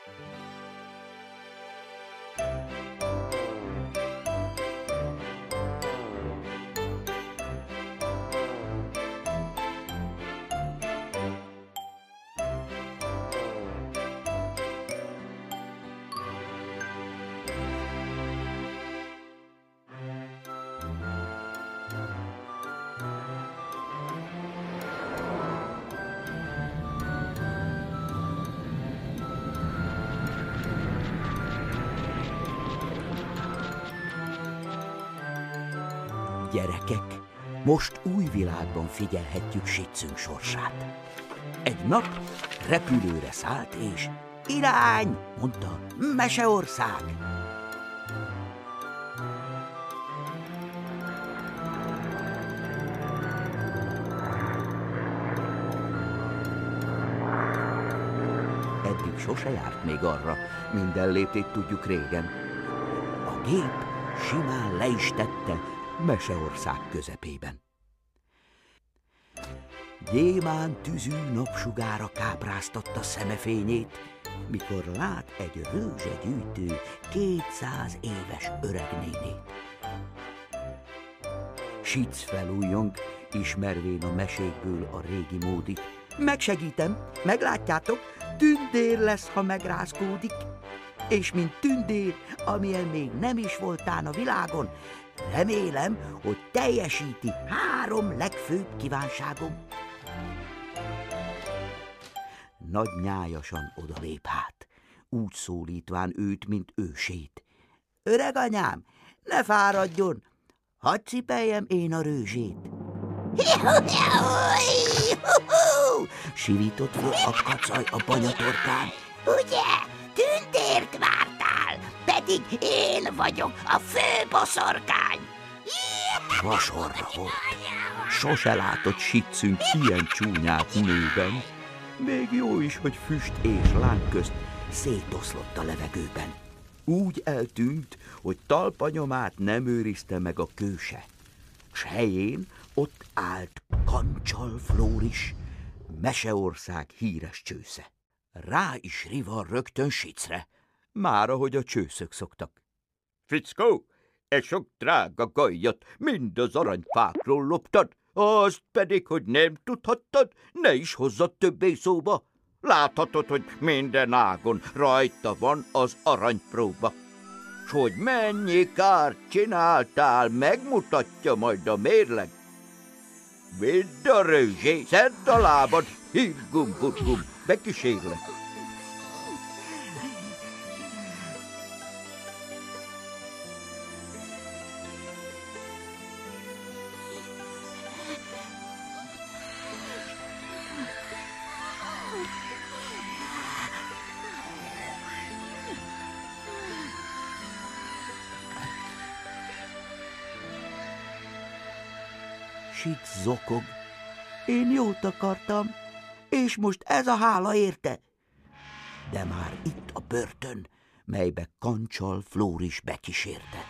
Gyerekek, most új világban figyelhetjük Sicünk sorsát. Egy nap repülőre szállt, és irány, mondta, Meseország. Eddig sose járt még arra, minden léptét tudjuk régen. A gép simán le is tette Meseország közepében. Gyémánt tüzű napsugára kápráztatta szemefényét, mikor lát egy rőzsegyűjtő 200 éves öregnénét. Sic felújjong, ismervén a mesékből a régi módit. Megsegítem, meglátjátok, tündér lesz, ha megrázkódik. És mint tündér, amilyen még nem is voltán a világon, remélem, hogy teljesíti 3 legfőbb kívánságom. Nagy nyájasan odalép hát, úgy szólítván őt, mint ősét. Öreg anyám, ne fáradjon, hadd cipeljem én a rőzsét. Sivított föl a kacaj a banyatorkán. Ugye, tündért vártál, pedig én vagyok a fő boszorkány. Vasorra volt. Sose látott Sicünk ilyen csúnyát nőben. Még jó is, hogy füst és láng közt szétoszlott a levegőben. Úgy eltűnt, hogy talpanyomát nem őrizte meg a kőse. S helyén ott állt Kancsal Flóris, Meseország híres csősze. Rá is rival rögtön Sicre, már ahogy a csőszök szoktak. Fickó, e sok drága gajjat mind az aranyfákról loptad, azt pedig, hogy nem tudhattad, ne is hozzad többé szóba. Láthatod, hogy minden ágon rajta van az aranypróba. S hogy mennyi kárt csináltál, megmutatja majd a mérleg. Vidd a rőzsé, szedd a lábad, hív-gum-gum-gum, bekísérlek. Sic zokog. Én jót akartam, és most ez a hála érte. De már itt a börtön, melybe Kancsal Flóris bekísérte.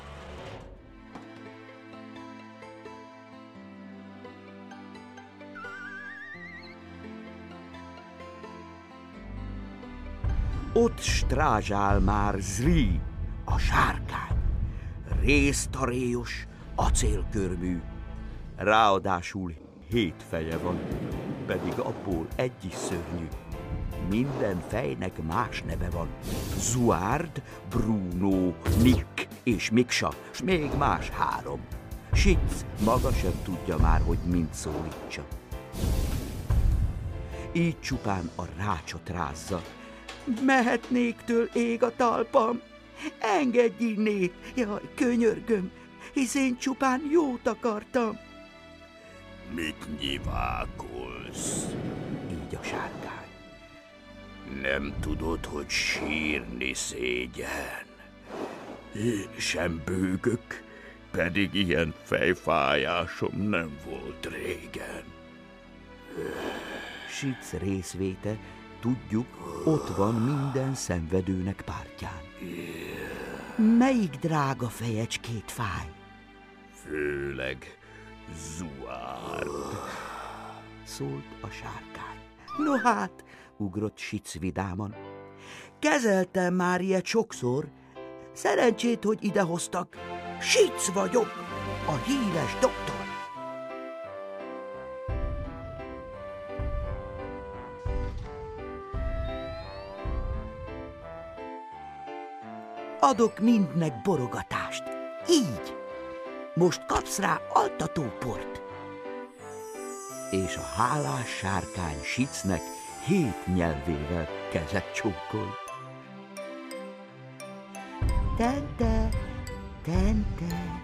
Ott strázsál már Zri, a sárkány, résztaréjos, acélkörmű, ráadásul 7 feje van, pedig abból egy is szörnyű. Minden fejnek más neve van. Zuárd, Bruno, Nick és Miksa, s még más 3. Sic maga sem tudja már, hogy mind szólítsa. Így csupán a rácsot rázza. Mehetnék től ég a talpam, engedj innét, jaj, könyörgöm, hisz én csupán jót akartam. Mit nyivákolsz? Így a sárkány. Nem tudod, hogy sírni szégyen? Én sem bőgök, pedig ilyen fejfájásom nem volt régen. Sic részvéte, tudjuk, ott van minden szenvedőnek pártján. Melyik drága fejecskét fáj? Főleg Zuárd, szólt a sárkány. No hát, ugrott Sic vidáman, Kezeltem már ilyet sokszor. Szerencsét, hogy idehoztak. Sic vagyok, a híres doktor. Adok mindnek borogatást. Így. Most kapsz rá altatóport. És a hálás sárkány Sicnek 7 nyelvével kezet csókolt. Tente, tente.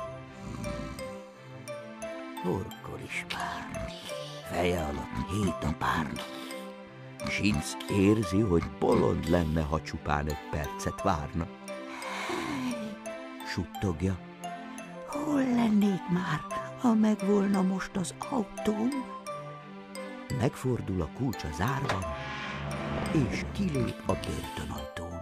Horkol is már. Feje alatt 7 a párna. Sic érzi, hogy bolond lenne, ha csupán egy percet várna. Suttogja. Hol lennék már, ha megvolna most az autóm? Megfordul a kulcs a zárban, és kilép a börtönajtón.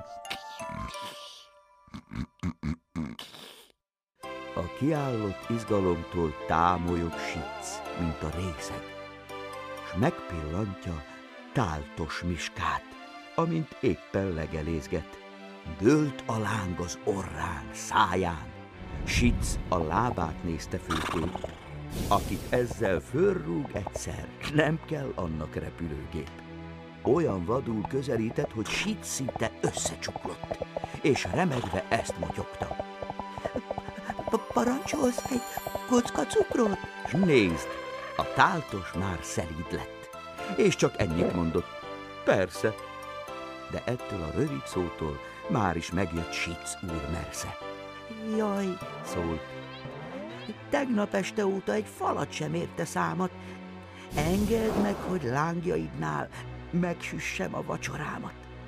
A kiállott izgalomtól támolyog Sic, mint a részeg, s megpillantja Táltos Miskát, amint éppen legelézget. Dőlt a láng az orrán, száján. Sic a lábát nézte főképp. Akit ezzel fölrúg egyszer, nem kell annak repülőgép. Olyan vadul közelített, hogy Sic szinte összecsuklott, és remegve ezt motyogta. Parancsolsz egy kocka cukrot? S nézd, a Táltos már szelíd lett, és csak ennyit mondott. Persze. De ettől a rövid szótól már is megjött Sic úr mersze. Jaj, szólt. Tegnap este óta egy falat sem érte számat. Engedd meg, hogy lángjaidnál megsüssem a vacsorámat.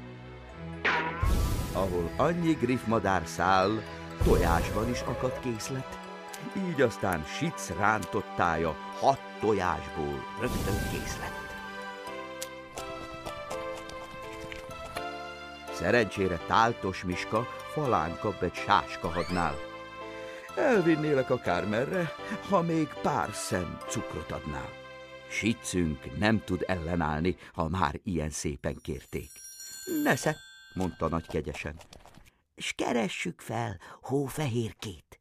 Ahol annyi griffmadár száll, tojásban is akad készlet. Így aztán Sic rántottája 6 tojásból rögtön kész lett. Szerencsére Táltos Miska falán kap egy sáskahadnál. Elvinnélek akármerre, ha még pár szem cukrot adnál. Sicünk nem tud ellenállni, ha már ilyen szépen kérték. Nesze, mondta nagy kegyesen, s keressük fel Hófehérkét.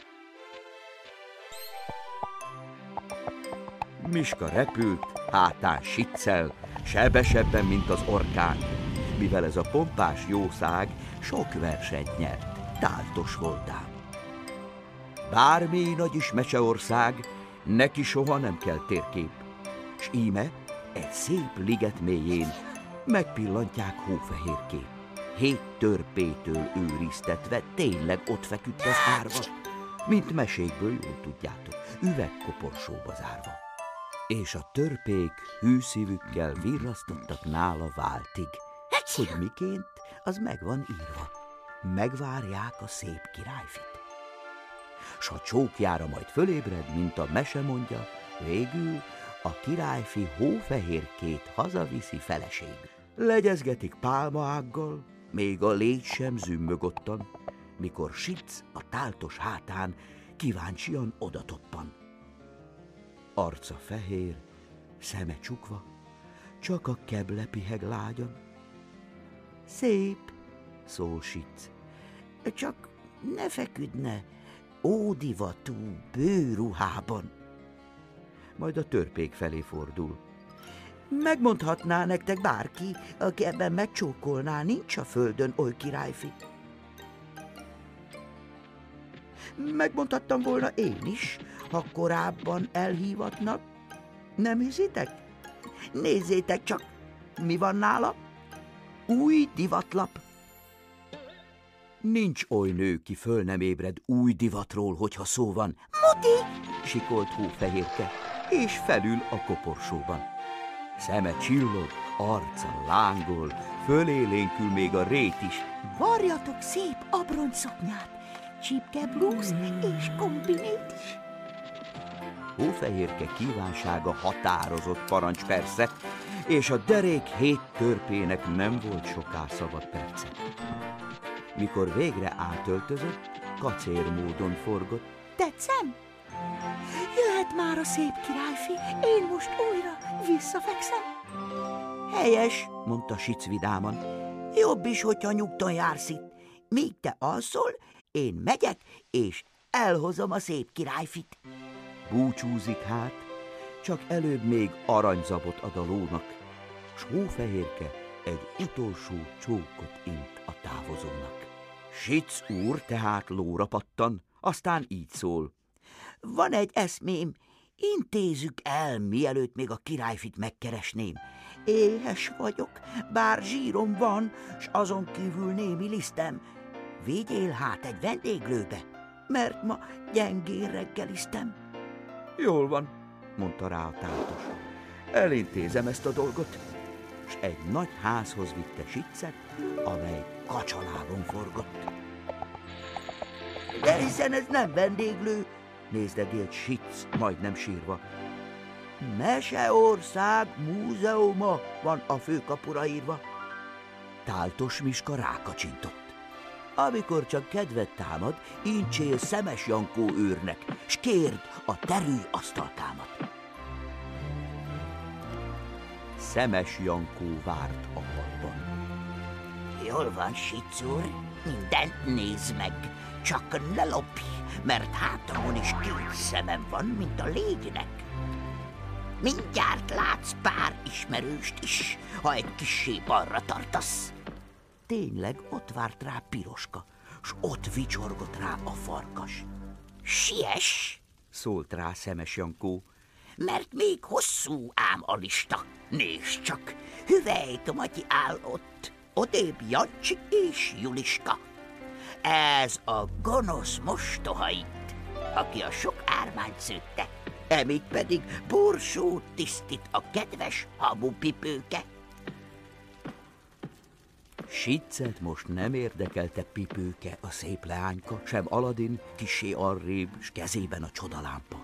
Miska repült, hátán Siccel, sebesebben, mint az orkán, mivel ez a pompás jószág sok versenyt nyert, Táltos voltán. Bármi nagy is meseország, neki soha nem kell térkép, s íme egy szép liget mélyén megpillantják Hófehérkét. 7 törpétől őriztetve tényleg ott feküdt az árva, mint mesékből jól tudjátok, üvegkoporsóba zárva. És a törpék hűszívükkel virrasztottak nála váltig, hogy miként, az meg van írva. Megvárják a szép királyfit. S a csókjára majd fölébred, mint a mese mondja, végül a királyfi Hófehérkét hazaviszi feleségül. Legyezgetik pálmaággal, még a légy sem zümmög ottan, mikor Sic a Táltos hátán kíváncsian odatoppan. Arca fehér, szeme csukva, csak a keble piheg lágyan. Szép, szól Sic, csak ne feküdne ódivatú bőruhában. Majd a törpék felé fordul. Megmondhatná nektek bárki, aki ebben megcsókolná, nincs a földön oly királyfi. Megmondhattam volna én is, ha korábban elhívatnak. Nem hiszitek? Nézzétek csak, mi van nála? Új divatlap. Nincs oly nő, ki föl nem ébred új divatról, hogyha szó van. Muti! Sikolt Hófehérke, és felül a koporsóban. Szeme csillog, arca lángol, fölélénkül még a rét is. Varjatok szép abroncsszoknyát, csipke blúz és kombinét is. Hófehérke kívánsága határozott parancs persze, és a derék 7 törpének nem volt soká szabad perce. Mikor végre átöltözött, kacér módon forgott. Tetszem? Jöhet már a szép királyfi, én most újra visszafekszem. Helyes, mondta Sic vidáman. Jobb is, hogyha nyugton jársz itt. Míg te alszol, én megyek, és elhozom a szép királyfit. Búcsúzik hát, csak előbb még aranyzabot ad a lónak, s Hófehérke egy utolsó csókot int a távozónak. Sic úr tehát lóra pattan, aztán így szól. Van egy eszmém, intézzük el, mielőtt még a királyfit megkeresném. Éhes vagyok, bár zsírom van, s azon kívül némi lisztem. Vigyél hát egy vendéglőbe, mert ma gyengén reggeliztem. Jól van, mondta rá a táltos. Elintézem ezt a dolgot. S egy nagy házhoz vitte Sicet, amely kacsalábon forgott. De hiszen ez nem vendéglő, nézdegélt Sic, majdnem sírva. Meseország múzeuma van a főkapura írva. Táltos Miska rákacsintott. Amikor csak kedved támad, incsél Szemes Jankó őrnek, s kérd a terülj asztalkámat. Szemes Jankó várt a padban. Jól van, Sic úr, mindent nézd meg, csak ne lopj, mert hátamon is 2 szemem van, mint a légynek. Mindjárt látsz pár ismerőst is, ha egy kissé balra tartasz. Tényleg ott várt rá Piroska, s ott vicsorgott rá a farkas. Siess, szólt rá Szemes Jankó, mert még hosszú ám a lista. Nézd csak, Hüvelyt Matyi áll ott, odébb Jancsi és Juliska. Ez a gonosz mostohait, aki a sok ármányt szőtte, emíg pedig borsót tisztít a kedves habupipőke. Sicet most nem érdekelte Pipőke, a szép leányka, sem Aladin, kissé arrébb, s kezében a csodalámpa.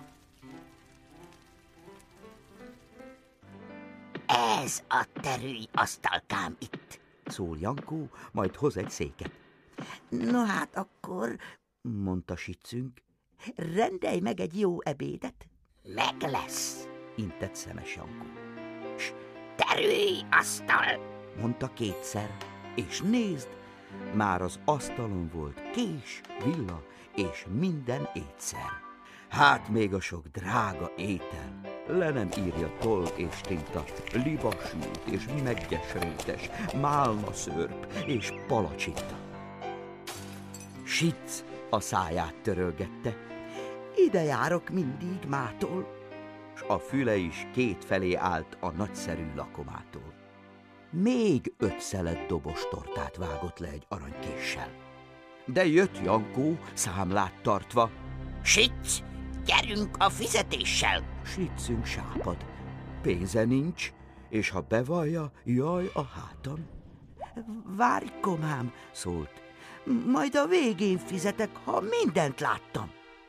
Ez a terülj asztalkám itt, szól Jankó, majd hoz egy széket. No hát akkor, mondta Sicünk, rendelj meg egy jó ebédet. Meg lesz, intett Szemes Jankó. S terülj asztal, mondta 2-szer, és nézd, már az asztalon volt kés, villa és minden étszer. Hát még a sok drága étel, le nem írja toll és tinta, libasült és meggyes rétes, málnaszörp és palacsinta. Sic a száját törölgette. Ide járok mindig mától, s a füle is 2 felé állt a nagyszerű lakomától. Még 5 szelet dobos tortát vágott le egy aranykéssel. De jött Jankó számlát tartva. Sic, gyerünk a fizetéssel! Sicünk sápad. Pénze nincs, és ha bevallja, jaj a hátam. Várj, komám, szólt. Majd a végén fizetek, ha mindent láttam.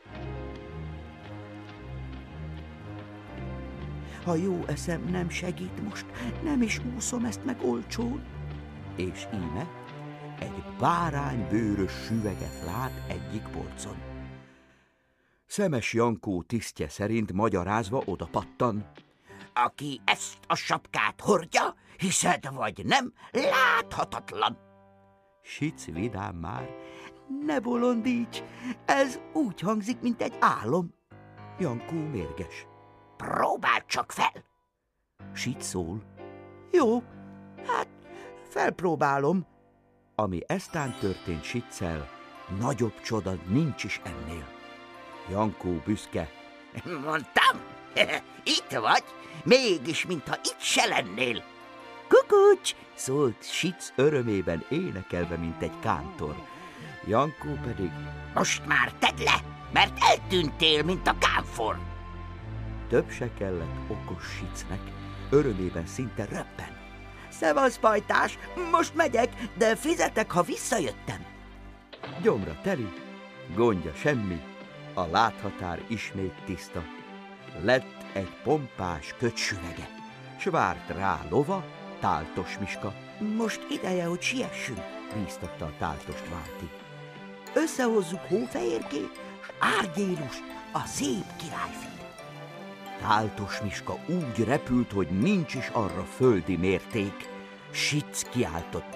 Ha jó eszem nem segít most, nem is úszom ezt meg olcsón. És íme egy báránybőrös süveget lát egyik polcon. Szemes Jankó tisztje szerint magyarázva oda pattan. Aki ezt a sapkát hordja, hiszed vagy nem, láthatatlan. Sic vidám már. Ne bolondíts, ez úgy hangzik, mint egy álom. Jankó mérges. Próbáld csak fel. Sic szól. Jó, hát felpróbálom. Ami eztán történt Siccal, nagyobb csoda nincs is ennél. Jankó büszke. Mondtam, itt vagy, mégis mintha itt se lennél. Kukucs, szólt Sic örömében énekelve, mint egy kántor. Jankó pedig. Most már tedd le, mert eltűntél, mint a kámfor. Több se kellett okos Sicnek, örömében szinte röppen. Szevasz, pajtás, most megyek, de fizetek, ha visszajöttem. Gyomra teli, gondja semmi, a láthatár ismét tiszta. Lett egy pompás kötsüvege, s várt rá lova, Táltos Miska. Most ideje, hogy siessünk, bíztatta a táltost Válti. Összehozzuk Hófehérkét, s Árgyélust, a szép királyfit. Táltos Miska úgy repült, hogy nincs is arra földi mérték. Sic kiáltott.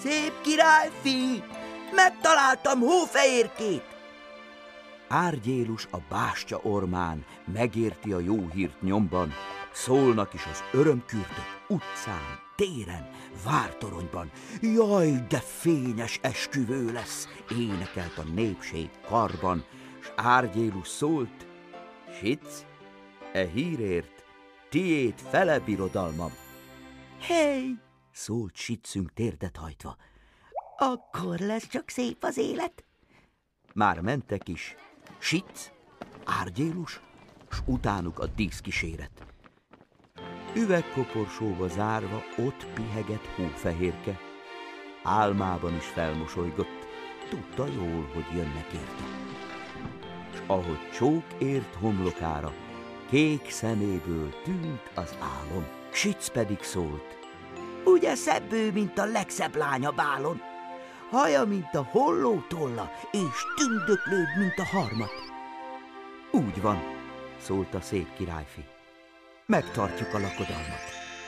Szép királyfi, megtaláltam Hófehérkét! Árgyélus a bástya ormán megérti a jó hírt nyomban, szólnak is az örömkürtök utcán, téren, vártoronyban. Jaj, de fényes esküvő lesz, énekelt a népség karban, s Árgyélus szólt: Sic, e hírért tiéd fele birodalmam. Hey, szólt Sicünk térdet hajtva, akkor lesz csak szép az élet. Már mentek is Sic, Árgyélus, s utánuk a díszkíséret. Üvegkoporsóba zárva ott pihegett Hófehérke. Álmában is felmosolygott, tudta jól, hogy jönnek érte. S ahogy csók ért homlokára, kék szeméből tűnt az álom. Sic pedig szólt: Ugye szebb ő, mint a legszebb lány a bálon, haja, mint a holló tolla, és tündöklőd, mint a harmat. Úgy van, szólt a szép királyfi, megtartjuk a lakodalmat.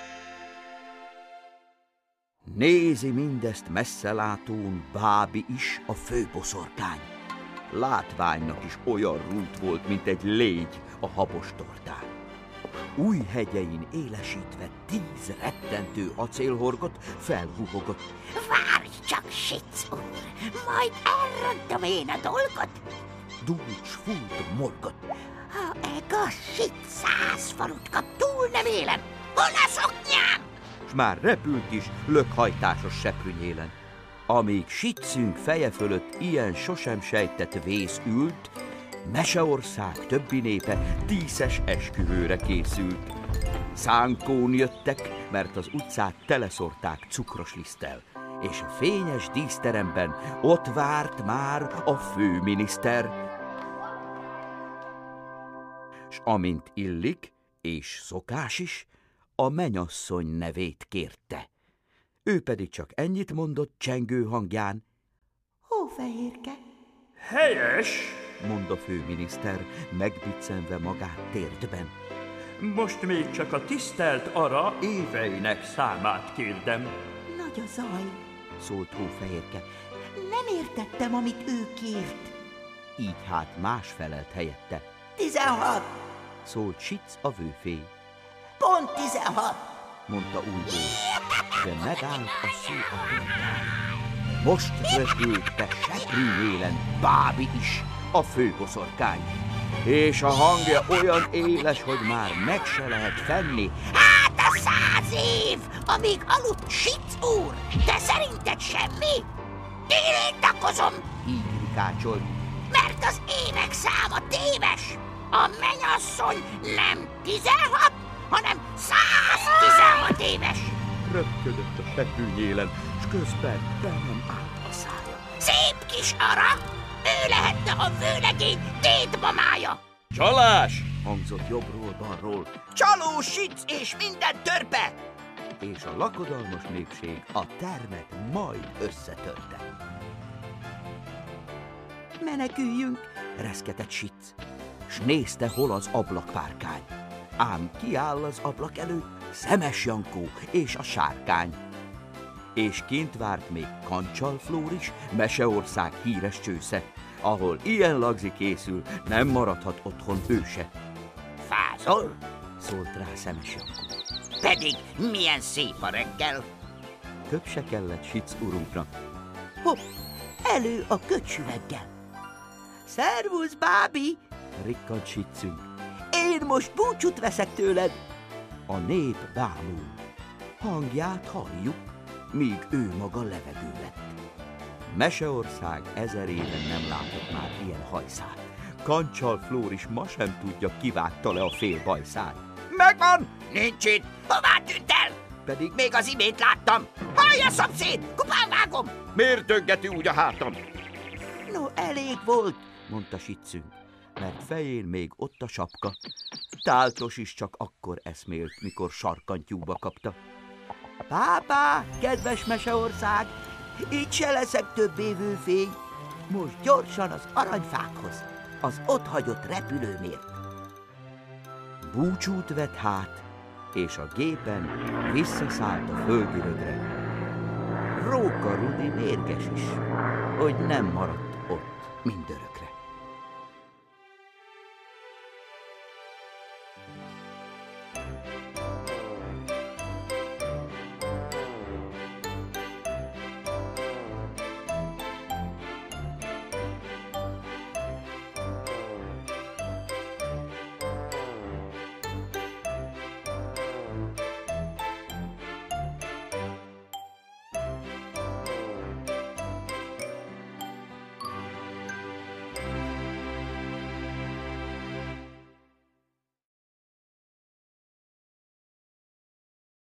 Nézi mindezt messzelátón Bábi is, a főboszorkány. Látványnak is olyan rút volt, mint egy légy a habos tortán. Új hegyein élesítve 10 rettentő acélhorgot felhúhogott. Várj csak, Sic úr, majd elrontom én a dolgot. Dúcs fúlt morgott. Ha ega Sic 100 falut kap, túl nem élem. Hol a szoknyám? S már repült is lökhajtásos seprűnyélen. Amíg Sicünk feje fölött ilyen sosem sejtett vész ült, Meseország többi népe díszes esküvőre készült. Szánkón jöttek, mert az utcát teleszórták cukros liszttel, és a fényes díszteremben ott várt már a főminiszter. S amint illik, és szokás is, a menyasszony nevét kérte. Ő pedig csak ennyit mondott csengő hangján: Hófehérke. Helyes! Mond a főminiszter, megbiccenve magát térdben. Most még csak a tisztelt ara éveinek számát kérdem. Nagy a zaj. Szólt Hófehérke. Nem értettem, amit ő kért. Így hát más felelt helyette. 16. Szólt Sic a vőfély. Pont 16. Mondta újból, de megállt a szó a pontán. Most repült be seprűnyélen Bábi is, a főboszorkány, és a hangja olyan éles, hogy már meg se lehet fenni. Hát a 100 év, amíg aludt Sic úr, de szerinted semmi? Én takozom, Így rikácsolt. mert az évek száma téves. A mennyasszony nem 16, hanem 116 éves. Röpködött a seprűnyélen, s közben be nem állt a szája. Szép kis ara, ő lehetne a vőlegény dédmamája. Csalás! Hangzott jobbról-balról, Csaló Sic és minden törpe. és a lakodalmas népség a termet majd összetörte. Meneküljünk, reszketett Sic, s nézte, hol az ablakpárkány. Ám kiáll az ablak előtt Szemes Jankó és a sárkány. És kint várt még Kancsal Flór is, Meseország híres csősze, ahol ilyen lagzi készül, nem maradhat otthon ő se. Fázol? Szólt rá Szemes Jankó. Pedig milyen szép a reggel. Több se kellett Sic urunknak. Hopp, elő a köcsüveggel. Szervusz, Bábi! Rikkant Sicünk. Én most búcsút veszek tőled. A nép bámul. Hangját halljuk, míg ő maga levegő lett. Meseország 1000 éven nem látott már ilyen hajszát. Kancsal Flór is ma sem tudja, kivágta le a fél bajszát. Megvan! Nincs itt. Hová tűnt el? Pedig Még az imént láttam. Hallja, szomszéd! Kupán vágom! Miért döngeti úgy a hátam? no, elég volt, mondta Sicünk, mert fején még ott a sapka. Táltos is csak akkor eszmélt, mikor sarkantyúba kapta. Pápá, kedves Meseország, itt se leszek többé vőfény. Most gyorsan az aranyfákhoz, az otthagyott repülőmért. Búcsút vett hát, és a gépen visszaszállt a földi rögre. Róka Rudi mérges is, hogy nem maradt ott mindörökre.